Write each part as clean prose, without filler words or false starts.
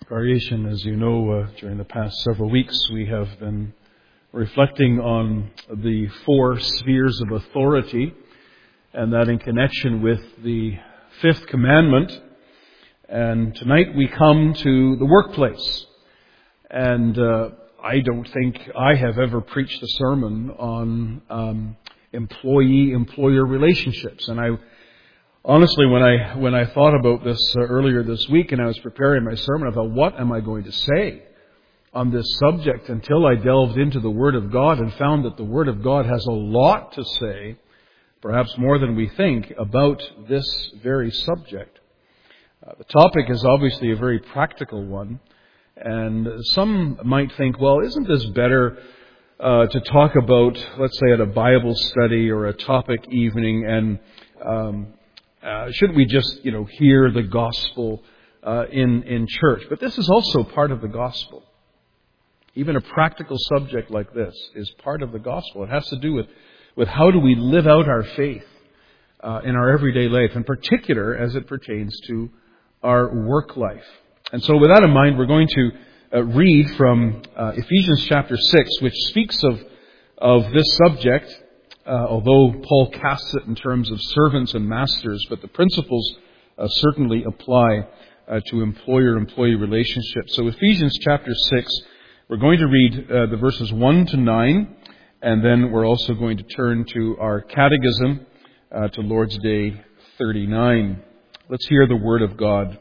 Congregation, as you know, during the past several weeks we have been reflecting on the four spheres of authority, and that in connection with the fifth commandment. And tonight we come to the workplace. And I don't think I have ever preached a sermon on employee-employer relationships. And I honestly, when I thought about this earlier this week and I was preparing my sermon, I thought, what am I going to say on this subject, until I delved into the Word of God and found that the Word of God has a lot to say, perhaps more than we think, about this very subject. The topic is obviously a very practical one, and some might think, well, isn't this better to talk about, let's say, at a Bible study or a topic evening, and shouldn't we just, hear the gospel in church? But this is also part of the gospel. Even a practical subject like this is part of the gospel. It has to do with how do we live out our faith in our everyday life, in particular as it pertains to our work life. And so with that in mind, we're going to read from Ephesians chapter 6, which speaks of this subject, although Paul casts it in terms of servants and masters, but the principles certainly apply to employer-employee relationships. So Ephesians chapter 6, we're going to read the verses 1 to 9, and then we're also going to turn to our catechism, to Lord's Day 39. Let's hear the Word of God.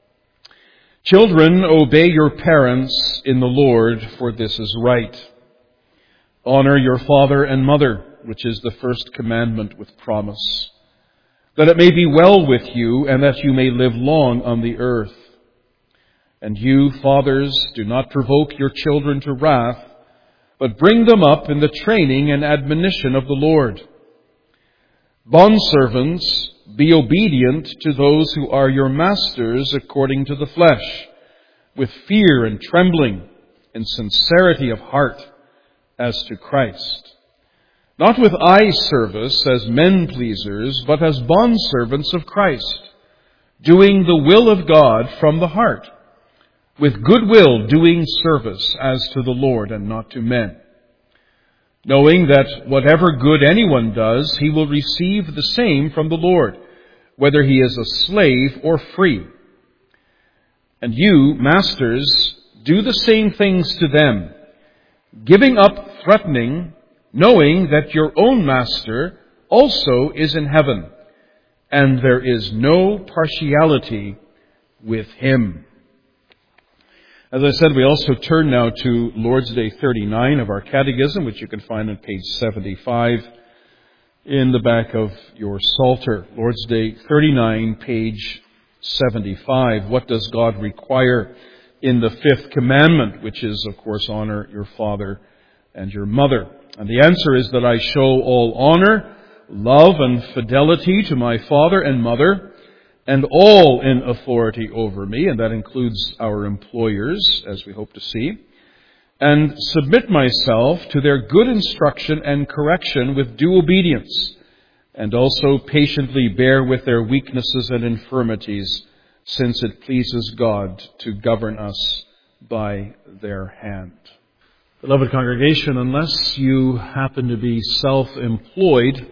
Children, obey your parents in the Lord, for this is right. Honor your father and mother, which is the first commandment with promise, that it may be well with you and that you may live long on the earth. And you, fathers, do not provoke your children to wrath, but bring them up in the training and admonition of the Lord. Bondservants, be obedient to those who are your masters according to the flesh, with fear and trembling, in sincerity of heart, as to Christ. Not with eye service as men pleasers, but as bondservants of Christ, doing the will of God from the heart, with good will doing service as to the Lord and not to men, knowing that whatever good anyone does, he will receive the same from the Lord, whether he is a slave or free. And you, masters, do the same things to them, giving up threatening, knowing that your own master also is in heaven, and there is no partiality with him. As I said, we also turn now to Lord's Day 39 of our catechism, which you can find on page 75 in the back of your Psalter. Lord's Day 39, page 75. What does God require in the fifth commandment, which is, of course, honor your father and your mother? And the answer is that I show all honor, love, and fidelity to my father and mother, and all in authority over me, and that includes our employers, as we hope to see, and submit myself to their good instruction and correction with due obedience, and also patiently bear with their weaknesses and infirmities, since it pleases God to govern us by their hand. Beloved congregation, unless you happen to be self-employed,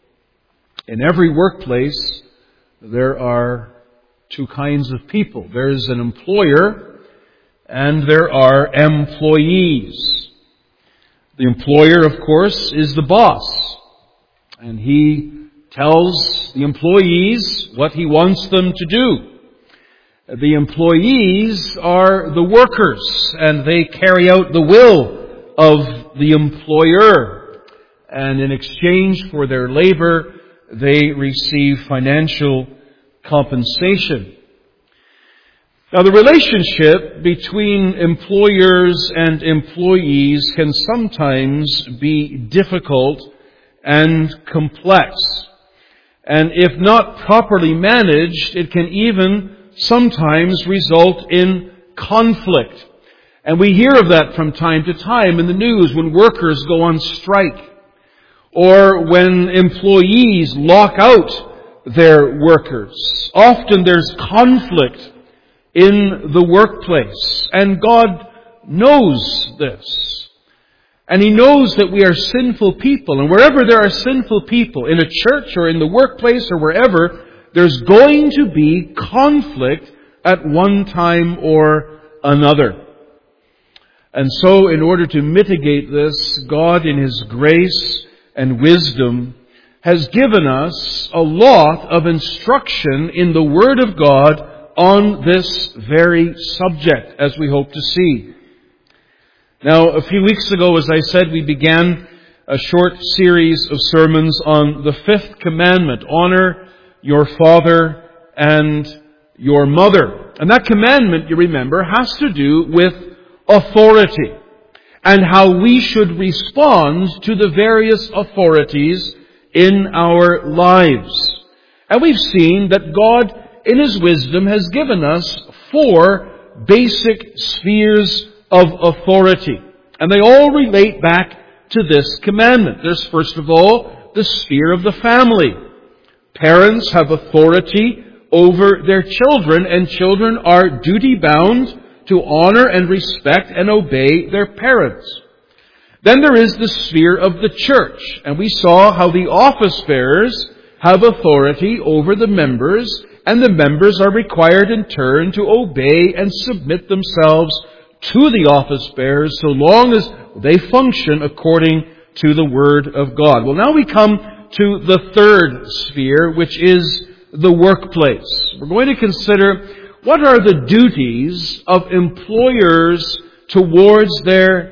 in every workplace there are two kinds of people. There's an employer and there are employees. The employer, of course, is the boss, and he tells the employees what he wants them to do. The employees are the workers, and they carry out the will of the employer. And in exchange for their labor, they receive financial compensation. Now, the relationship between employers and employees can sometimes be difficult and complex. And if not properly managed, it can even sometimes result in conflict. And we hear of that from time to time in the news when workers go on strike, or when employees lock out their workers. Often there's conflict in the workplace. And God knows this. And He knows that we are sinful people. And wherever there are sinful people, in a church or in the workplace or wherever, there's going to be conflict at one time or another. And so, in order to mitigate this, God in His grace and wisdom has given us a lot of instruction in the Word of God on this very subject, as we hope to see. Now, a few weeks ago, as I said, we began a short series of sermons on the fifth commandment: honor your father and your mother. And that commandment, you remember, has to do with authority and how we should respond to the various authorities in our lives. And we've seen that God, in His wisdom, has given us 4 basic spheres of authority. And they all relate back to this commandment. There's, first of all, the sphere of the family. Parents have authority over their children, and children are duty-bound to honor and respect and obey their parents. Then there is the sphere of the church, and we saw how the office bearers have authority over the members, and the members are required in turn to obey and submit themselves to the office bearers so long as they function according to the Word of God. Well, now we come to the third sphere, which is the workplace. We're going to consider what are the duties of employers towards their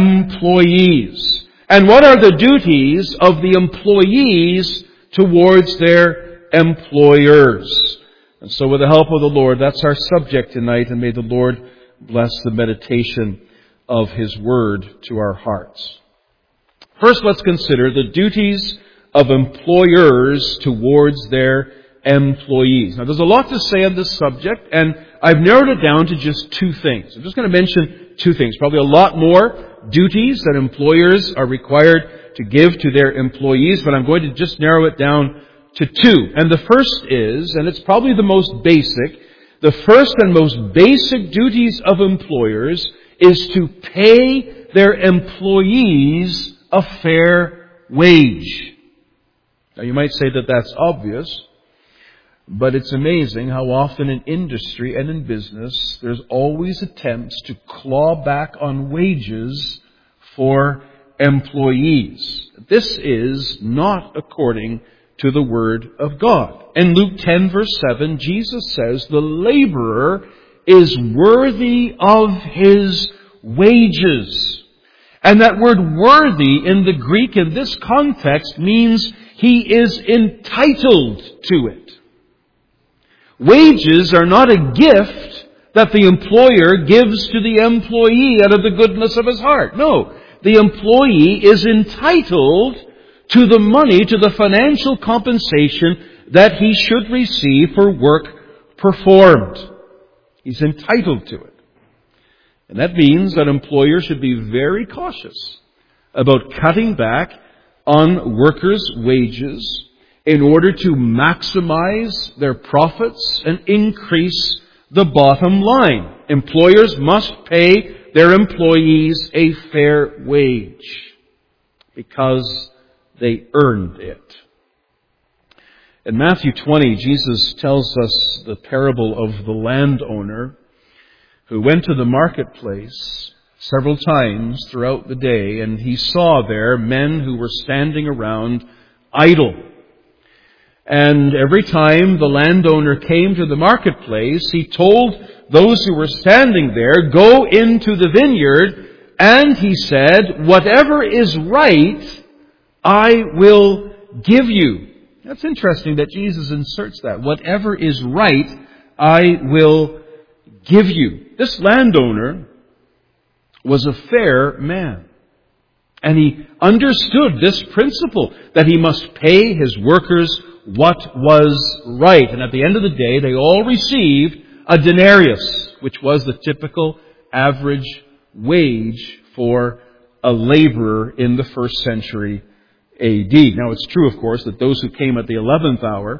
employees, and what are the duties of the employees towards their employers. And so with the help of the Lord, that's our subject tonight, and may the Lord bless the meditation of His Word to our hearts. First, let's consider the duties of employers towards their employees. Now, there's a lot to say on this subject, and I've narrowed it down to just 2 things. I'm just going to mention 2 things. Probably a lot more duties that employers are required to give to their employees, but I'm going to just narrow it down to 2. And the first is, and it's probably the most basic, the first and most basic duties of employers is to pay their employees a fair wage. Now, you might say that that's obvious, but it's amazing how often in industry and in business there's always attempts to claw back on wages for employees. This is not according to the Word of God. In Luke 10 verse 7, Jesus says, the laborer is worthy of his wages. And that word worthy in the Greek in this context means he is entitled to it. Wages are not a gift that the employer gives to the employee out of the goodness of his heart. No, the employee is entitled to the money, to the financial compensation that he should receive for work performed. He's entitled to it. And that means that employers should be very cautious about cutting back on workers' wages in order to maximize their profits and increase the bottom line. Employers must pay their employees a fair wage because they earned it. In Matthew 20, Jesus tells us the parable of the landowner who went to the marketplace several times throughout the day, and he saw there men who were standing around idle. And every time the landowner came to the marketplace, he told those who were standing there, go into the vineyard, and he said, whatever is right, I will give you. That's interesting that Jesus inserts that. Whatever is right, I will give you. This landowner was a fair man. And he understood this principle, that he must pay his workers what was right. And at the end of the day, they all received a denarius, which was the typical average wage for a laborer in the first century A.D. Now, it's true, of course, that those who came at the 11th hour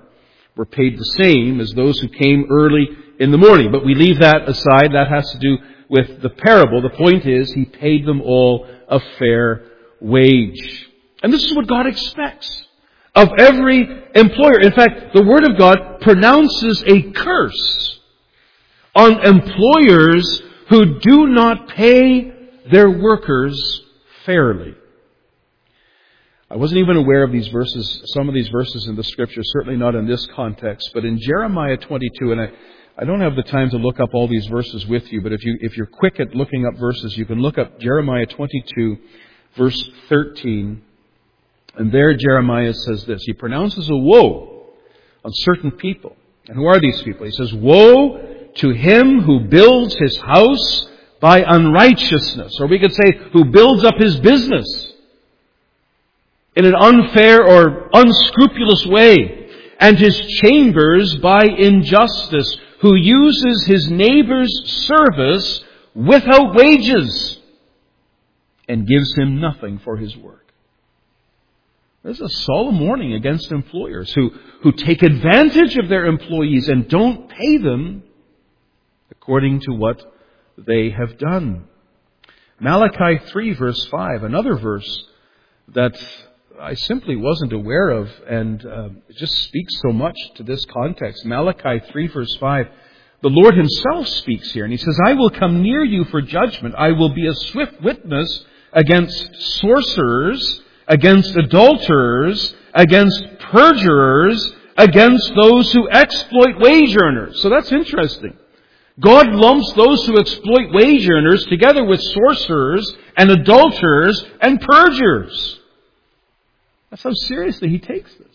were paid the same as those who came early in the morning. But we leave that aside. That has to do with the parable. The point is, He paid them all a fair wage. And this is what God expects of every employer. In fact, the Word of God pronounces a curse on employers who do not pay their workers fairly. I wasn't even aware of these verses, some of these verses in the Scripture, certainly not in this context, but in Jeremiah 22, and I don't have the time to look up all these verses with you, but if you're quick at looking up verses, you can look up Jeremiah 22, verse 13, and there Jeremiah says this. He pronounces a woe on certain people. And who are these people? He says, "Woe to him who builds his house by unrighteousness," or we could say, who builds up his business in an unfair or unscrupulous way, and his chambers by injustice, who uses his neighbor's service without wages and gives him nothing for his work. There's a solemn warning against employers who take advantage of their employees and don't pay them according to what they have done. Malachi 3 verse 5, another verse that I simply wasn't aware of, and it just speaks so much to this context. Malachi 3 verse 5, the Lord Himself speaks here, and He says, "I will come near you for judgment. I will be a swift witness against sorcerers, against adulterers, against perjurers, against those who exploit wage earners." So that's interesting. God lumps those who exploit wage earners together with sorcerers and adulterers and perjurers. That's how seriously He takes this.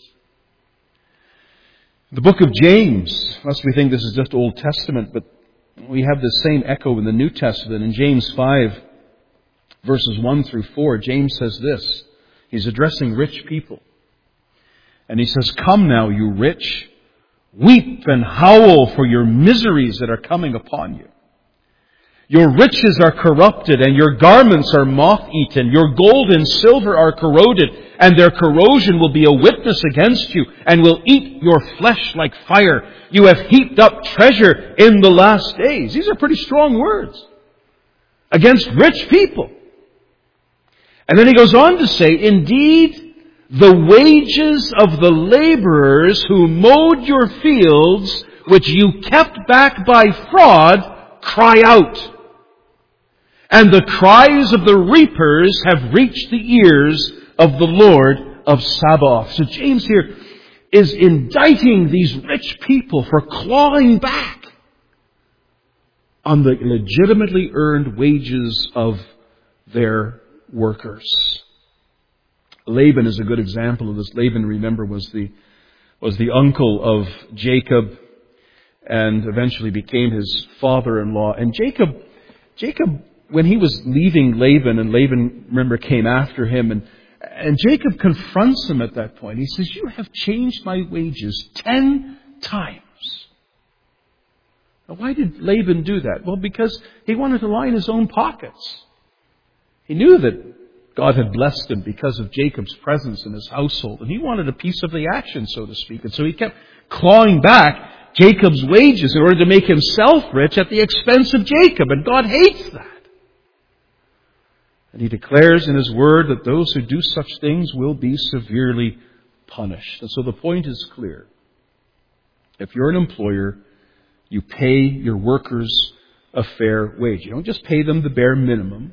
The book of James, lest we think this is just Old Testament, but we have the same echo in the New Testament. In James 5, verses 1 through 4, James says this. He's addressing rich people. And he says, "Come now, you rich, weep and howl for your miseries that are coming upon you. Your riches are corrupted, and your garments are moth-eaten. Your gold and silver are corroded, and their corrosion will be a witness against you, and will eat your flesh like fire. You have heaped up treasure in the last days." These are pretty strong words against rich people. And then he goes on to say, "Indeed, the wages of the laborers who mowed your fields, which you kept back by fraud, cry out. And the cries of the reapers have reached the ears of the Lord of Sabaoth." So James here is indicting these rich people for clawing back on the legitimately earned wages of their workers. Laban is a good example of this. Laban, remember, was the uncle of Jacob and eventually became his father-in-law. And Jacob, when he was leaving Laban, and Laban, remember, came after him, and Jacob confronts him at that point. He says, "You have changed my wages 10 times. Now, why did Laban do that? Well, because he wanted to line his own pockets. He knew that God had blessed him because of Jacob's presence in his household, and he wanted a piece of the action, so to speak. And so he kept clawing back Jacob's wages in order to make himself rich at the expense of Jacob, and God hates that. And He declares in His Word that those who do such things will be severely punished. And so the point is clear. If you're an employer, you pay your workers a fair wage. You don't just pay them the bare minimum.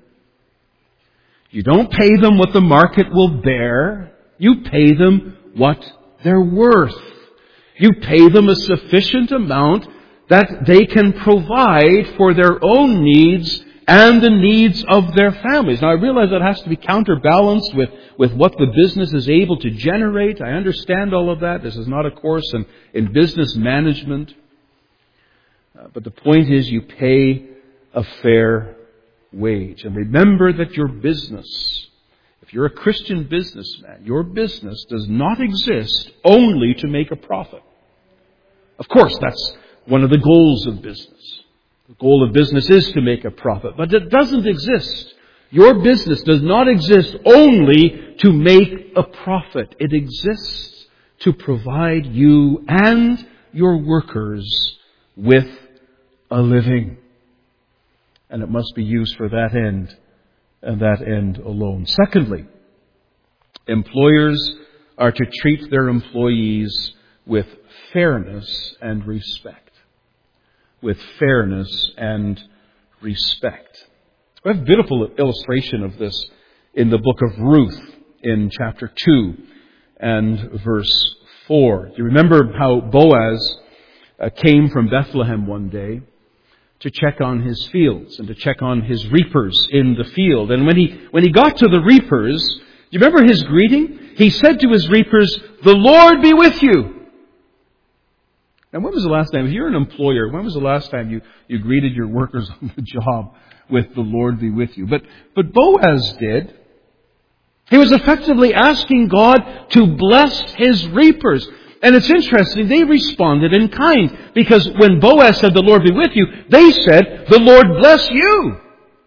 You don't pay them what the market will bear. You pay them what they're worth. You pay them a sufficient amount that they can provide for their own needs and the needs of their families. Now, I realize that has to be counterbalanced with what the business is able to generate. I understand all of that. This is not a course in business management. But the point is, you pay a fair wage. And remember that your business, if you're a Christian businessman, your business does not exist only to make a profit. Of course, that's one of the goals of business. The goal of business is to make a profit, but it doesn't exist. Your business does not exist only to make a profit. It exists to provide you and your workers with a living. And it must be used for that end, and that end alone. Secondly, employers are to treat their employees with fairness and respect. With fairness and respect. We have a beautiful illustration of this in the book of Ruth in chapter 2 and verse 4. Do you remember how Boaz came from Bethlehem one day to check on his fields and to check on his reapers in the field? And when he got to the reapers, do you remember his greeting? He said to his reapers, "The Lord be with you." And when was the last time, if you're an employer, when was the last time you greeted your workers on the job with "the Lord be with you"? But Boaz did. He was effectively asking God to bless his reapers. And it's interesting, they responded in kind. Because when Boaz said, "The Lord be with you," they said, "The Lord bless you."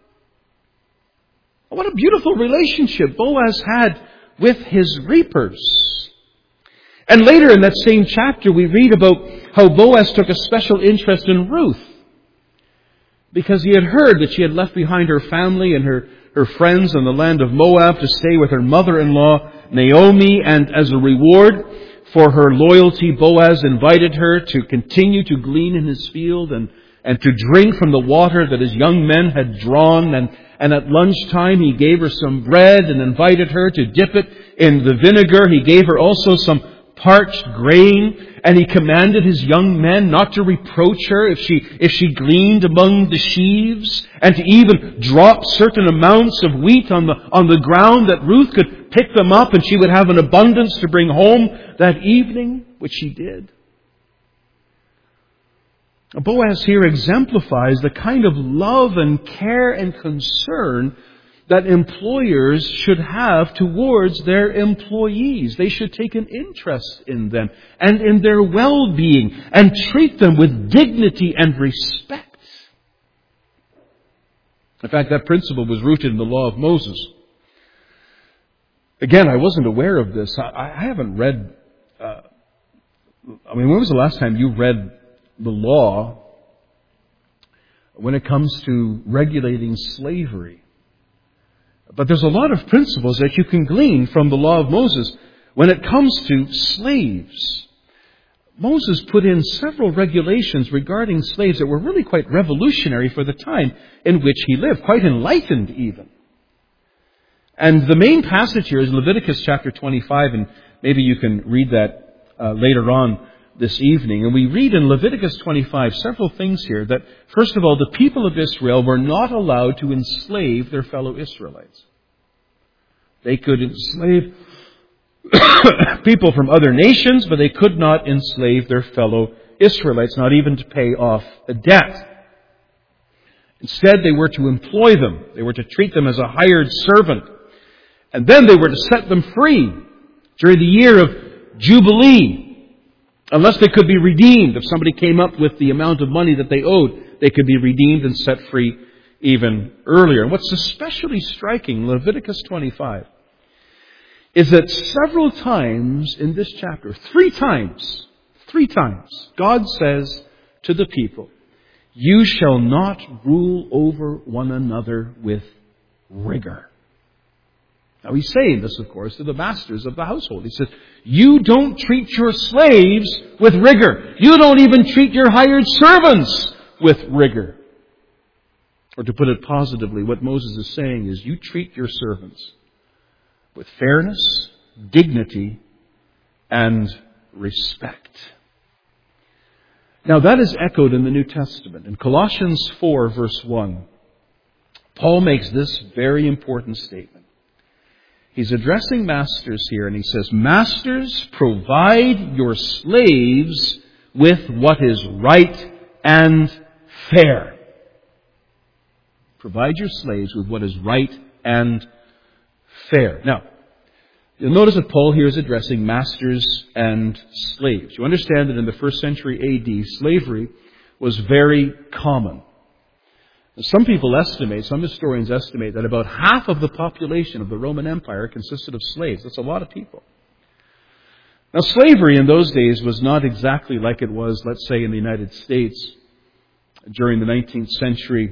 What a beautiful relationship Boaz had with his reapers. And later in that same chapter, we read about how Boaz took a special interest in Ruth. Because he had heard that she had left behind her family and her friends in the land of Moab to stay with her mother-in-law, Naomi. And as a reward for her loyalty, Boaz invited her to continue to glean in his field and to drink from the water that his young men had drawn. And at lunchtime, he gave her some bread and invited her to dip it in the vinegar. He gave her also some parched grain, and he commanded his young men not to reproach her if she gleaned among the sheaves, and to even drop certain amounts of wheat on the ground that Ruth could pick them up and she would have an abundance to bring home that evening, which she did. Boaz here exemplifies the kind of love and care and concern that employers should have towards their employees. They should take an interest in them and in their well-being and treat them with dignity and respect. In fact, that principle was rooted in the law of Moses. Again, I wasn't aware of this. I haven't read... when was the last time you read the law when it comes to regulating slavery? But there's a lot of principles that you can glean from the law of Moses when it comes to slaves. Moses put in several regulations regarding slaves that were really quite revolutionary for the time in which he lived, quite enlightened even. And the main passage here is Leviticus chapter 25, and maybe you can read that later on this evening. And we read in Leviticus 25 several things here that, first of all, the people of Israel were not allowed to enslave their fellow Israelites. They could enslave people from other nations, but they could not enslave their fellow Israelites, not even to pay off a debt. Instead, they were to employ them. They were to treat them as a hired servant. And then they were to set them free during the year of Jubilee. Unless they could be redeemed. If somebody came up with the amount of money that they owed, they could be redeemed and set free even earlier. And what's especially striking in Leviticus 25 is that several times in this chapter, three times, God says to the people, "You shall not rule over one another with rigor." Now he's saying this, of course, to the masters of the household. He says, you don't treat your slaves with rigor. You don't even treat your hired servants with rigor. Or to put it positively, what Moses is saying is you treat your servants with fairness, dignity, and respect. Now that is echoed in the New Testament. In Colossians 4, verse 1, Paul makes this very important statement. He's addressing masters here, and he says, "Masters, provide your slaves with what is right and fair." Provide your slaves with what is right and fair. Now, you'll notice that Paul here is addressing masters and slaves. You understand that in the first century A.D., slavery was very common. Some historians estimate that about half of the population of the Roman Empire consisted of slaves. That's a lot of people. Now, slavery in those days was not exactly like it was, let's say, in the United States during the 19th century.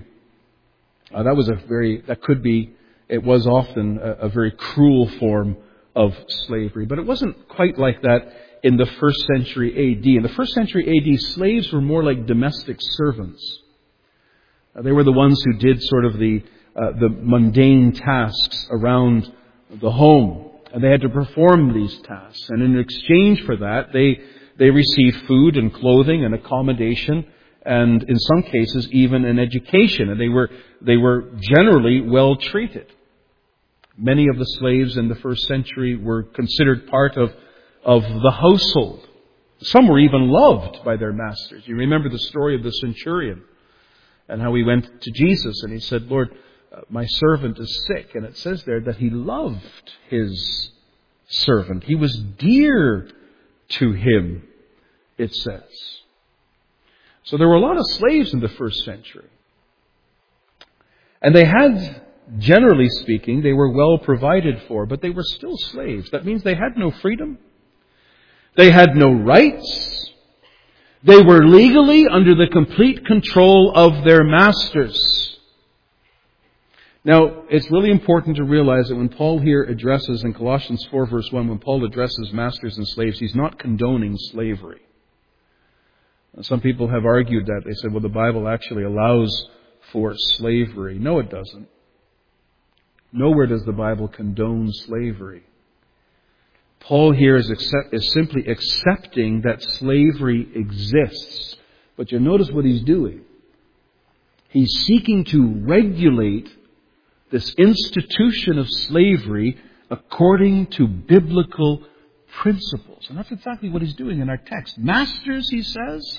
It was often a very cruel form of slavery. But it wasn't quite like that in the first century A.D. In the first century A.D., slaves were more like domestic servants. They were the ones who did sort of the mundane tasks around the home. And they had to perform these tasks. And in exchange for that, they received food and clothing and accommodation, and in some cases even an education. And they were generally well treated. Many of the slaves in the first century were considered part of the household. Some were even loved by their masters. You remember the story of the centurion and how he went to Jesus and he said, "Lord, my servant is sick." And it says there that he loved his servant. He was dear to him, it says. So there were a lot of slaves in the first century. And they had, generally speaking, they were well provided for, but they were still slaves. That means they had no freedom. They had no rights. They were legally under the complete control of their masters. Now, it's really important to realize that when Paul here addresses, in Colossians 4 verse 1, when Paul addresses masters and slaves, he's not condoning slavery. Some people have argued that. They said, well, the Bible actually allows for slavery. No, it doesn't. Nowhere does the Bible condone slavery. Paul here is simply accepting that slavery exists. But you'll notice what he's doing. He's seeking to regulate this institution of slavery according to biblical principles. And that's exactly what he's doing in our text. Masters, he says,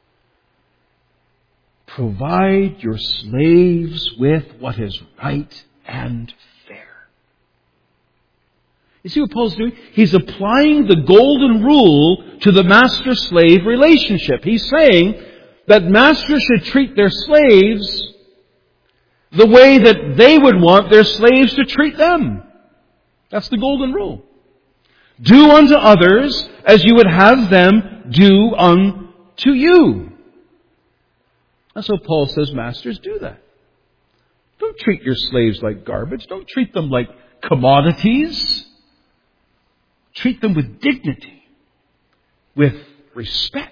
provide your slaves with what is right and fair. You see what Paul's doing? He's applying the golden rule to the master-slave relationship. He's saying that masters should treat their slaves the way that they would want their slaves to treat them. That's the golden rule. Do unto others as you would have them do unto you. And so Paul says, masters, do that. Don't treat your slaves like garbage. Don't treat them like commodities. Treat them with dignity, with respect.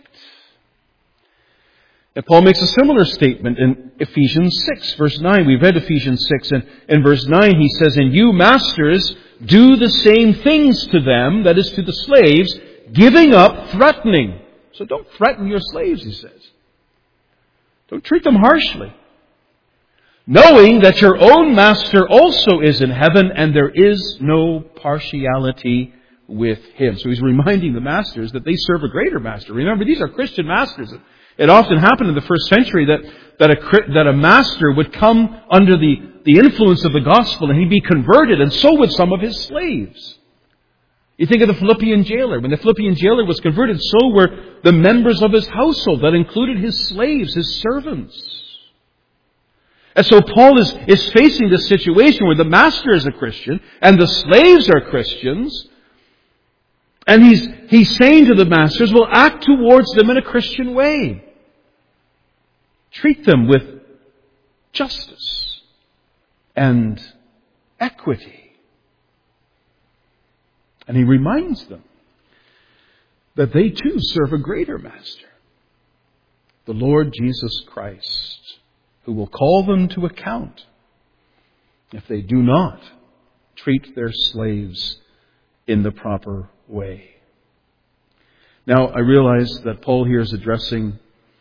And Paul makes a similar statement in Ephesians 6, verse 9. We read Ephesians 6, and in verse 9 he says, "And you, masters, do the same things to them," that is to the slaves, "giving up threatening." So don't threaten your slaves, he says. Don't treat them harshly. "Knowing that your own master also is in heaven, and there is no partiality with him." So he's reminding the masters that they serve a greater master. Remember, these are Christian masters. It often happened in the first century that a master would come under the influence of the gospel and he'd be converted, and so would some of his slaves. You think of the Philippian jailer. When the Philippian jailer was converted, so were the members of his household. That included his slaves, his servants. And so Paul is facing this situation where the master is a Christian and the slaves are Christians. And he's saying to the masters, well, act towards them in a Christian way. Treat them with justice and equity. And he reminds them that they too serve a greater master, the Lord Jesus Christ, who will call them to account if they do not treat their slaves in the proper way. Now, I realize that Paul here is addressing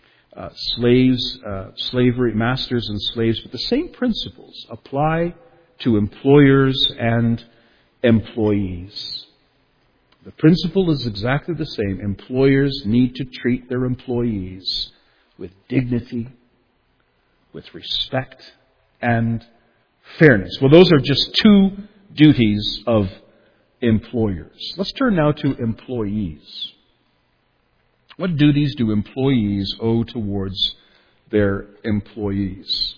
slavery, masters and slaves, but the same principles apply to employers and employees. The principle is exactly the same. Employers need to treat their employees with dignity, with respect, and fairness. Well, those are just two duties of employers. Let's turn now to employees. What duties do employees owe towards their employers?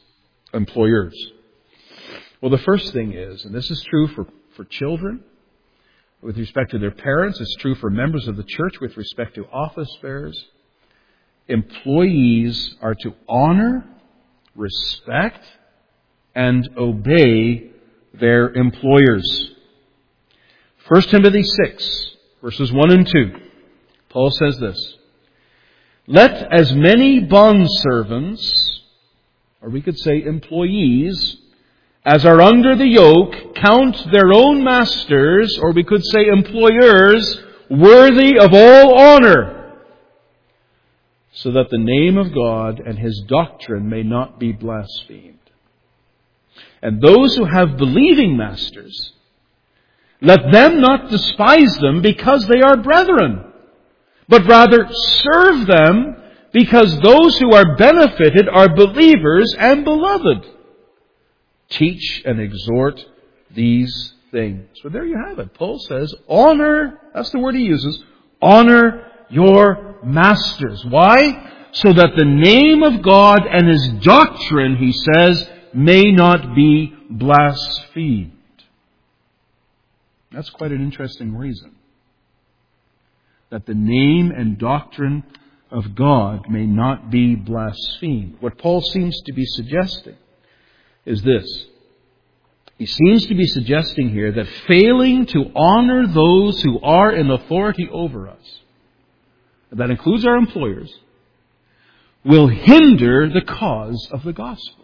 Well, the first thing is, and this is true for children, with respect to their parents. It's true for members of the church with respect to office bearers. Employees are to honor, respect, and obey their employers. 1 Timothy 6, verses 1 and 2. Paul says this: "Let as many bondservants," or we could say employees, "as are under the yoke count their own masters," or we could say employers, "worthy of all honor, so that the name of God and His doctrine may not be blasphemed. And those who have believing masters, let them not despise them because they are brethren, but rather serve them because those who are benefited are believers and beloved. Teach and exhort these things." So there you have it. Paul says, honor, that's the word he uses, honor your masters. Why? So that the name of God and His doctrine, he says, may not be blasphemed. That's quite an interesting reason. That the name and doctrine of God may not be blasphemed. What Paul seems to be suggesting is this. He seems to be suggesting here that failing to honor those who are in authority over us, that includes our employers, will hinder the cause of the gospel.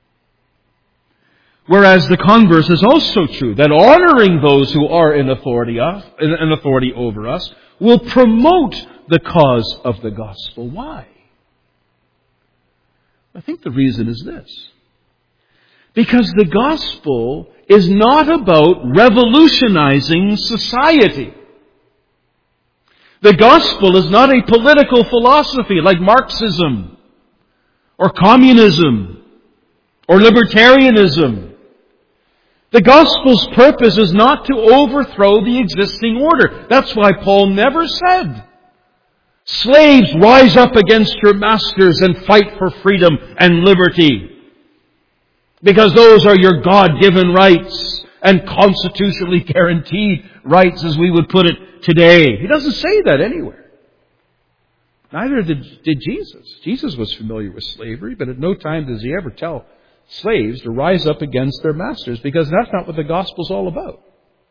Whereas the converse is also true, that honoring those who are in authority over us will promote the cause of the gospel. Why? I think the reason is this. Because the gospel is not about revolutionizing society. The gospel is not a political philosophy like Marxism or communism or libertarianism. The gospel's purpose is not to overthrow the existing order. That's why Paul never said, "Slaves, rise up against your masters and fight for freedom and liberty, because those are your God-given rights and constitutionally guaranteed rights," as we would put it today. He doesn't say that anywhere. Neither did Jesus. Jesus was familiar with slavery, but at no time does he ever tell slaves to rise up against their masters, because that's not what the gospel's all about.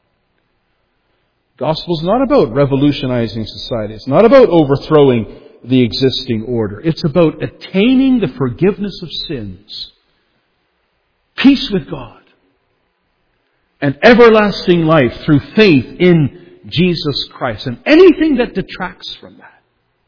The gospel's not about revolutionizing society. It's not about overthrowing the existing order. It's about attaining the forgiveness of sins, peace with God, and everlasting life through faith in Jesus Christ. And anything that detracts from that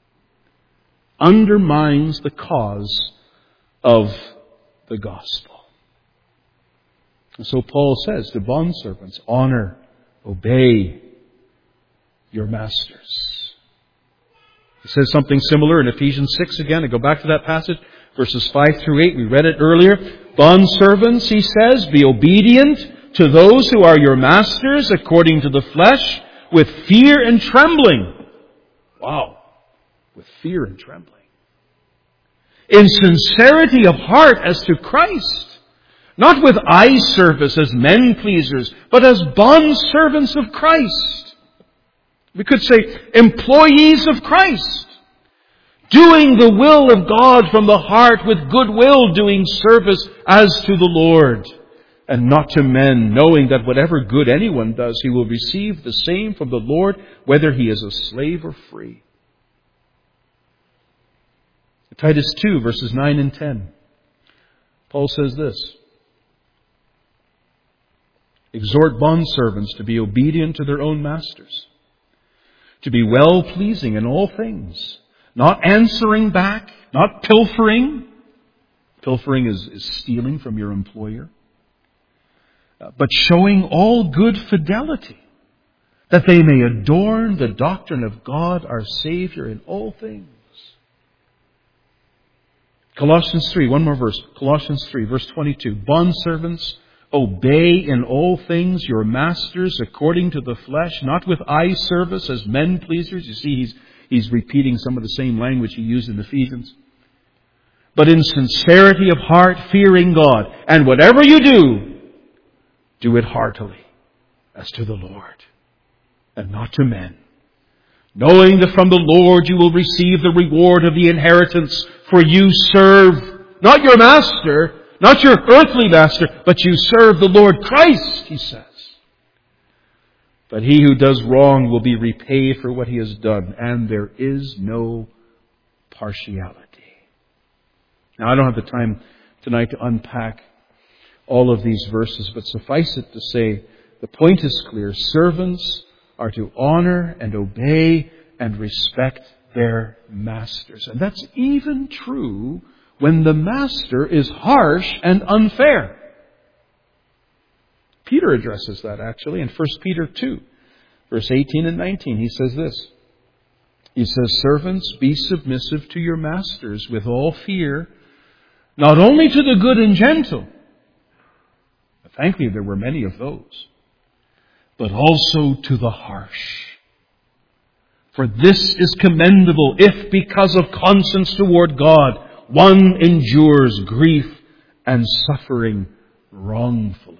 undermines the cause of the gospel. And so Paul says to bondservants, honor, obey your masters. He says something similar in Ephesians 6 again. I go back to that passage, verses 5 through 8. We read it earlier. Bondservants, he says, be obedient to those who are your masters according to the flesh, with fear and trembling. Wow. With fear and trembling. In sincerity of heart as to Christ. Not with eye service as men pleasers, but as bondservants of Christ. We could say employees of Christ. Doing the will of God from the heart with goodwill, doing service as to the Lord and not to men, knowing that whatever good anyone does, he will receive the same from the Lord, whether he is a slave or free. Titus 2, verses 9 and 10. Paul says this: exhort bondservants to be obedient to their own masters, to be well-pleasing in all things, not answering back, not pilfering. Pilfering is stealing from your employer. But showing all good fidelity, that they may adorn the doctrine of God our Savior in all things. Colossians 3, one more verse. Colossians 3, verse 22. Bondservants, obey in all things your masters according to the flesh, not with eye service as men pleasers. You see, he's repeating some of the same language he used in Ephesians. But in sincerity of heart, fearing God. And whatever you do, do it heartily as to the Lord and not to men, knowing that from the Lord you will receive the reward of the inheritance, for you serve not your master, not your earthly master, but you serve the Lord Christ, he says. But he who does wrong will be repaid for what he has done, and there is no partiality. Now, I don't have the time tonight to unpack all of these verses, but suffice it to say, the point is clear. Servants are to honor and obey and respect their masters. And that's even true when the master is harsh and unfair. Peter addresses that actually in 1 Peter 2, verse 18 and 19. He says this. He says, servants, be submissive to your masters with all fear, not only to the good and gentle, but thankfully there were many of those, but also to the harsh. For this is commendable if, because of conscience toward God, one endures grief and suffering wrongfully.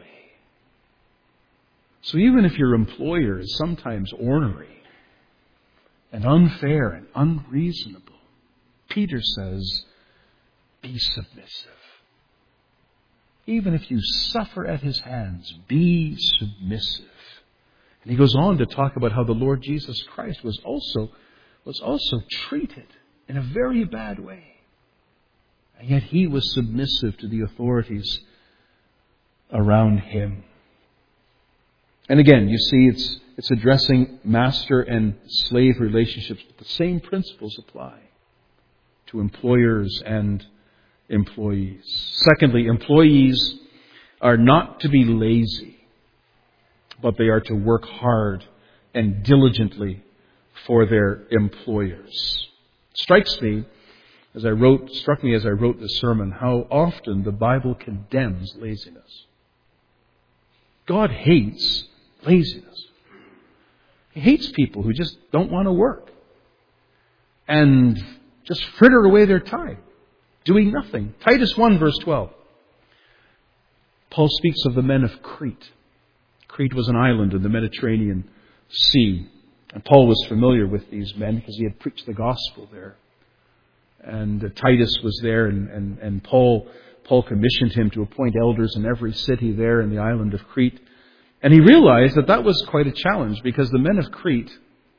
So even if your employer is sometimes ornery and unfair and unreasonable, Peter says, be submissive. Even if you suffer at his hands, be submissive. And he goes on to talk about how the Lord Jesus Christ was also treated in a very bad way. And yet he was submissive to the authorities around him. And again, you see, it's addressing master and slave relationships, but the same principles apply to employers and employees. Secondly, employees are not to be lazy, but they are to work hard and diligently for their employers. Struck me as I wrote this sermon how often the Bible condemns laziness. God hates laziness. He hates people who just don't want to work and just fritter away their time doing nothing. Titus 1 verse 12. Paul speaks of the men of Crete. Crete was an island in the Mediterranean Sea. And Paul was familiar with these men because he had preached the gospel there. And Titus was there, and Paul commissioned him to appoint elders in every city there in the island of Crete. And he realized that was quite a challenge because the men of Crete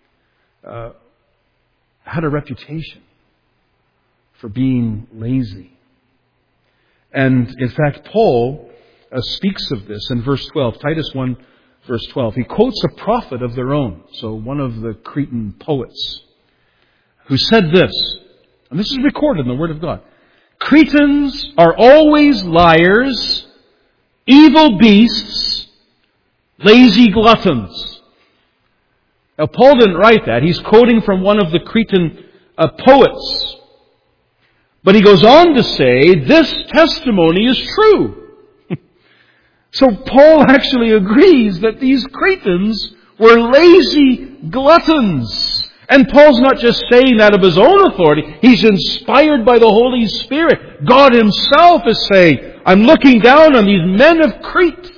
had a reputation for being lazy. And in fact, Paul speaks of this in verse 12, Titus 1, verse 12. He quotes a prophet of their own, so one of the Cretan poets, who said this, and this is recorded in the Word of God. Cretans are always liars, evil beasts, lazy gluttons. Now, Paul didn't write that. He's quoting from one of the Cretan poets. But he goes on to say, this testimony is true. So Paul actually agrees that these Cretans were lazy gluttons. And Paul's not just saying that of his own authority. He's inspired by the Holy Spirit. God himself is saying, I'm looking down on these men of Crete.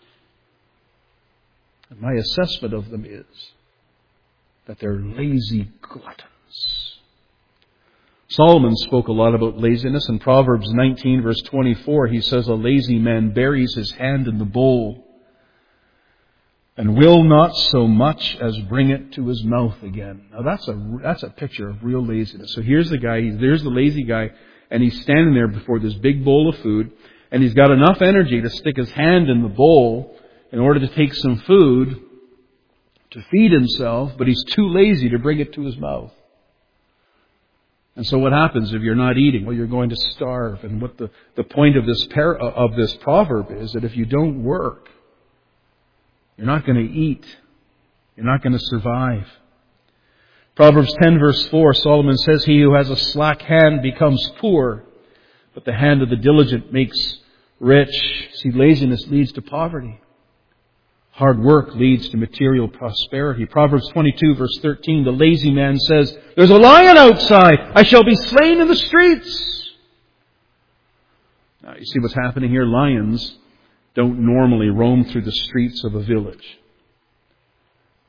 And my assessment of them is that they're lazy gluttons. Solomon spoke a lot about laziness. In Proverbs 19, verse 24, he says, a lazy man buries his hand in the bowl and will not so much as bring it to his mouth again. Now that's a picture of real laziness. So here's the guy, there's the lazy guy, and he's standing there before this big bowl of food, and he's got enough energy to stick his hand in the bowl in order to take some food to feed himself, but he's too lazy to bring it to his mouth. And so what happens if you're not eating? Well, you're going to starve. And what the point of this proverb is that if you don't work, you're not going to eat. You're not going to survive. Proverbs 10 verse 4, Solomon says, he who has a slack hand becomes poor, but the hand of the diligent makes rich. See, laziness leads to poverty. Hard work leads to material prosperity. Proverbs 22 verse 13, the lazy man says, there's a lion outside. I shall be slain in the streets. Now, you see what's happening here? Lions don't normally roam through the streets of a village.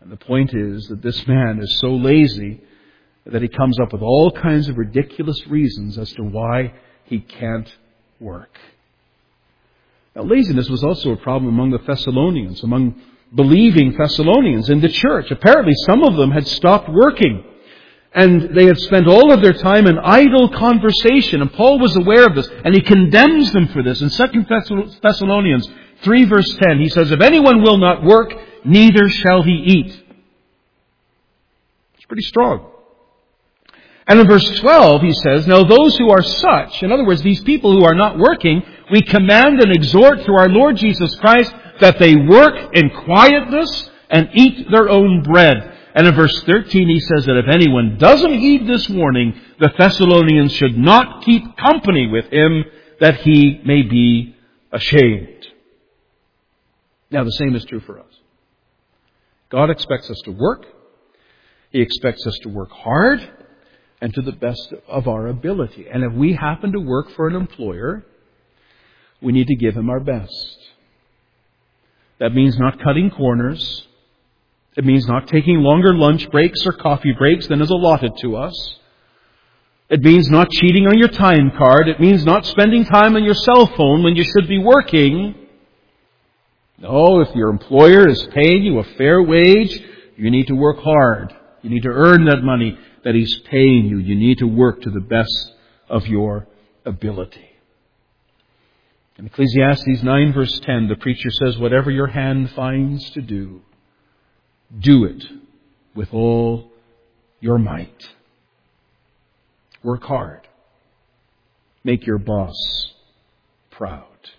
And the point is that this man is so lazy that he comes up with all kinds of ridiculous reasons as to why he can't work. Now, laziness was also a problem among the Thessalonians, among believing Thessalonians in the church. Apparently, some of them had stopped working, and they had spent all of their time in idle conversation. And Paul was aware of this, and he condemns them for this. In 2 Thessalonians 3 verse 10, he says, "If anyone will not work, neither shall he eat." It's pretty strong. And in verse 12, he says, "Now those who are such," in other words, these people who are not working, "we command and exhort through our Lord Jesus Christ that they work in quietness and eat their own bread." And in verse 13, he says that if anyone doesn't heed this warning, the Thessalonians should not keep company with him, that he may be ashamed. Now, the same is true for us. God expects us to work. He expects us to work hard and to the best of our ability. And if we happen to work for an employer, we need to give him our best. That means not cutting corners. It means not taking longer lunch breaks or coffee breaks than is allotted to us. It means not cheating on your time card. It means not spending time on your cell phone when you should be working. No, if your employer is paying you a fair wage, you need to work hard. You need to earn that money that he's paying you. You need to work to the best of your ability. In Ecclesiastes 9 verse 10, the preacher says, "Whatever your hand finds to do, do it with all your might." Work hard. Make your boss proud.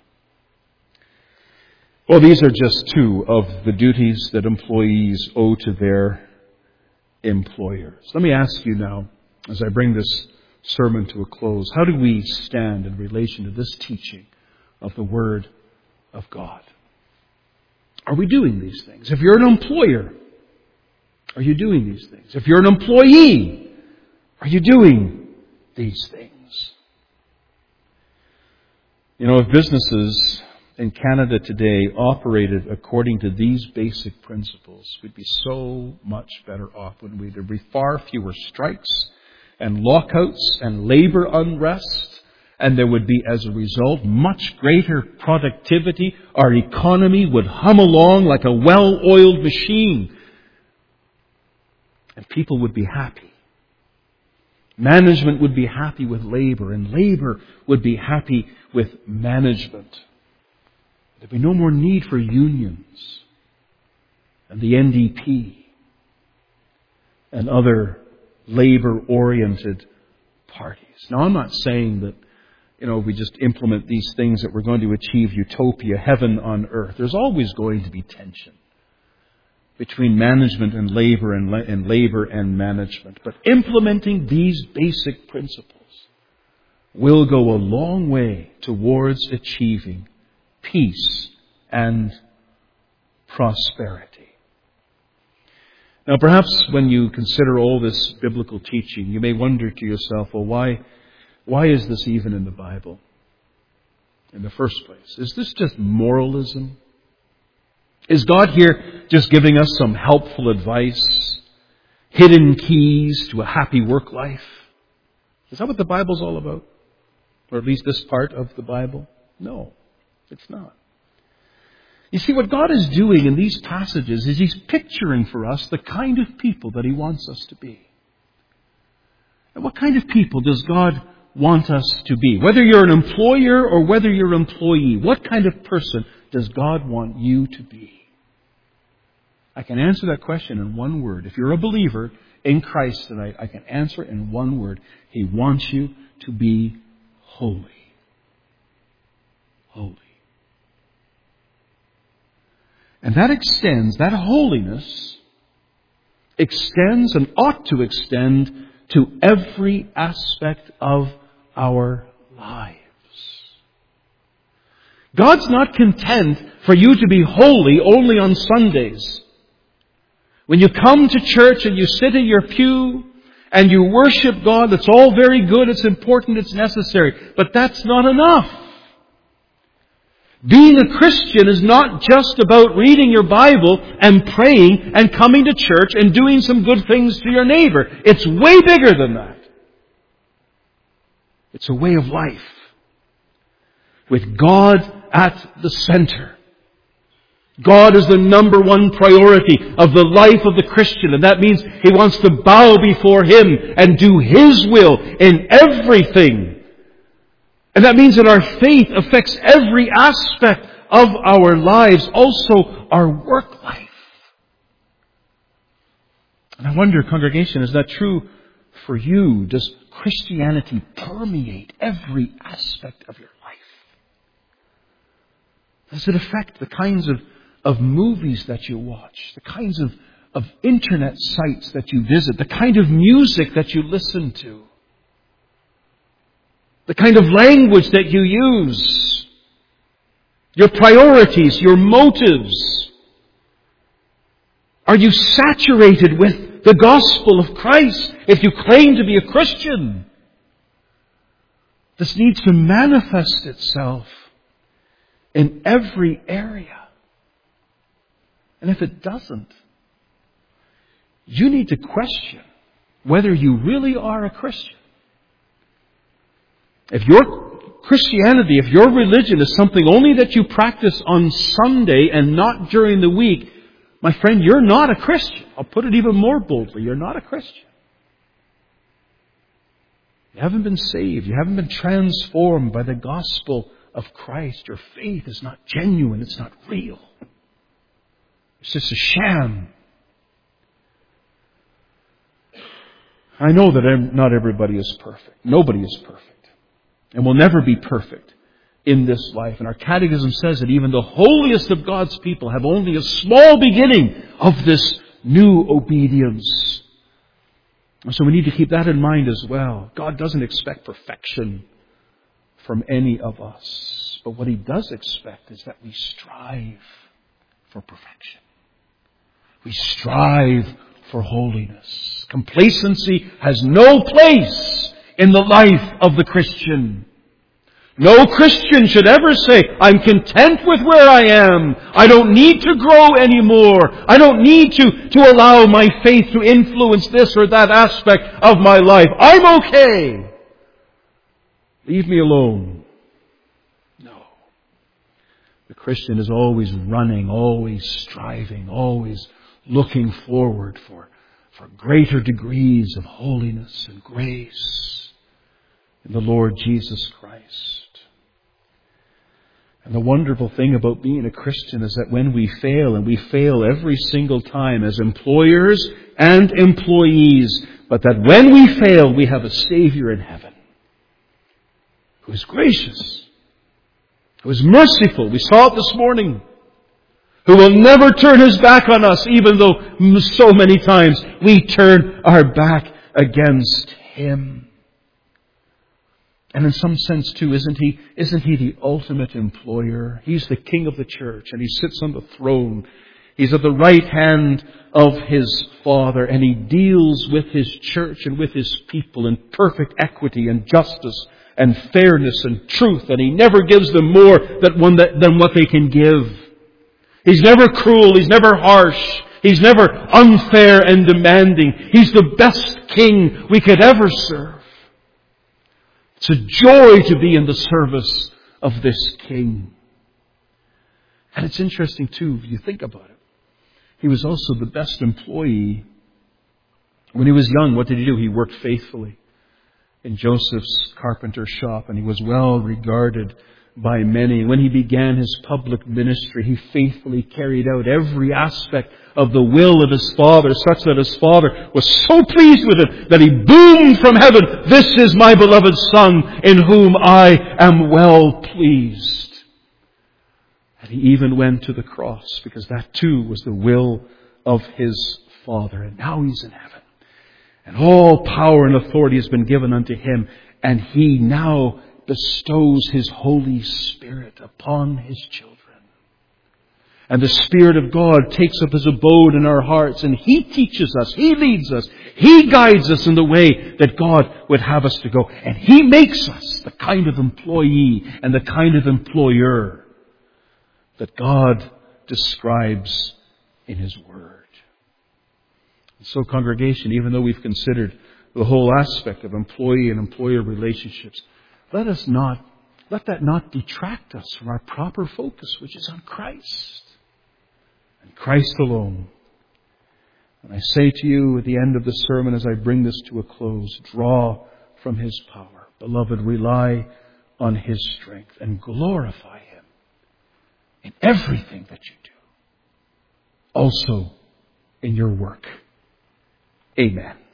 Well, these are just two of the duties that employees owe to their employers. Let me ask you now, as I bring this sermon to a close, how do we stand in relation to this teaching of the Word of God? Are we doing these things? If you're an employer, are you doing these things? If you're an employee, are you doing these things? You know, if businesses in Canada today operated according to these basic principles, we'd be so much better off, wouldn't we? There'd be far fewer strikes and lockouts and labor unrest, and there would be, as a result, much greater productivity. Our economy would hum along like a well-oiled machine, and people would be happy. Management would be happy with labor, and labor would be happy with management. There'd be no more need for unions and the NDP and other labor-oriented parties. Now, I'm not saying that, we just implement these things that we're going to achieve utopia, heaven on earth. There's always going to be tension between management and labor and labor and management. But implementing these basic principles will go a long way towards achieving peace and prosperity. Now, perhaps when you consider all this biblical teaching, you may wonder to yourself, well, why is this even in the Bible in the first place? Is this just moralism? Is God here just giving us some helpful advice, hidden keys to a happy work life? Is that what the Bible's all about? Or at least this part of the Bible? No, it's not. You see, what God is doing in these passages is He's picturing for us the kind of people that He wants us to be. And what kind of people does God want us to be? Whether you're an employer or whether you're an employee, what kind of person does God want you to be? I can answer that question in one word. If you're a believer in Christ tonight, I can answer it in one word. He wants you to be holy. Holy. And that holiness extends and ought to extend to every aspect of our lives. God's not content for you to be holy only on Sundays. When you come to church and you sit in your pew and you worship God, that's all very good, it's important, it's necessary. But that's not enough. Being a Christian is not just about reading your Bible and praying and coming to church and doing some good things to your neighbor. It's way bigger than that. It's a way of life with God at the center. God is the number one priority of the life of the Christian, and that means he wants to bow before Him and do His will in everything. And that means that our faith affects every aspect of our lives, also our work life. And I wonder, congregation, is that true for you? Does Christianity permeate every aspect of your life? Does it affect the kinds of movies that you watch, the kinds of internet sites that you visit, the kind of music that you listen to, the kind of language that you use, your priorities, your motives? Are you saturated with the gospel of Christ if you claim to be a Christian? This needs to manifest itself in every area. And if it doesn't, you need to question whether you really are a Christian. If your Christianity, if your religion is something only that you practice on Sunday and not during the week, my friend, you're not a Christian. I'll put it even more boldly. You're not a Christian. You haven't been saved. You haven't been transformed by the gospel of Christ. Your faith is not genuine. It's not real. It's just a sham. I know that not everybody is perfect. Nobody is perfect. And will never be perfect in this life. And our catechism says that even the holiest of God's people have only a small beginning of this new obedience. And so we need to keep that in mind as well. God doesn't expect perfection from any of us. But what He does expect is that we strive for perfection. We strive for holiness. Complacency has no place in the life of the Christian. No Christian should ever say, I'm content with where I am. I don't need to grow anymore. I don't need to allow my faith to influence this or that aspect of my life. I'm okay. Leave me alone. No. The Christian is always running, always striving, always looking forward for greater degrees of holiness and grace in the Lord Jesus Christ. And the wonderful thing about being a Christian is that when we fail, and we fail every single time as employers and employees, but that when we fail, we have a Savior in heaven who is gracious, who is merciful. We saw it this morning. Who will never turn His back on us, even though so many times we turn our back against Him. And in some sense too, isn't He the ultimate employer? He's the King of the church, and He sits on the throne. He's at the right hand of His Father, and He deals with His church and with His people in perfect equity and justice and fairness and truth, and He never gives them more than what they can give. He's never cruel. He's never harsh. He's never unfair and demanding. He's the best King we could ever serve. It's a joy to be in the service of this King. And it's interesting too, if you think about it. He was also the best employee. When he was young, what did he do? He worked faithfully in Joseph's carpenter shop, and he was well regarded by many. When he began his public ministry, he faithfully carried out every aspect of the will of his Father, such that his Father was so pleased with him that he boomed from heaven, "This is my beloved Son, in whom I am well pleased." And he even went to the cross, because that too was the will of his Father. And now He's in heaven. And all power and authority has been given unto Him. And He now bestows His Holy Spirit upon His children. And the Spirit of God takes up His abode in our hearts, and He teaches us, He leads us, He guides us in the way that God would have us to go. And He makes us the kind of employee and the kind of employer that God describes in His Word. So, congregation, even though we've considered the whole aspect of employee and employer relationships, let that not detract us from our proper focus, which is on Christ and Christ alone. And I say to you at the end of the sermon, as I bring this to a close, draw from His power. Beloved, rely on His strength and glorify Him in everything that you do. Also in your work. Amen.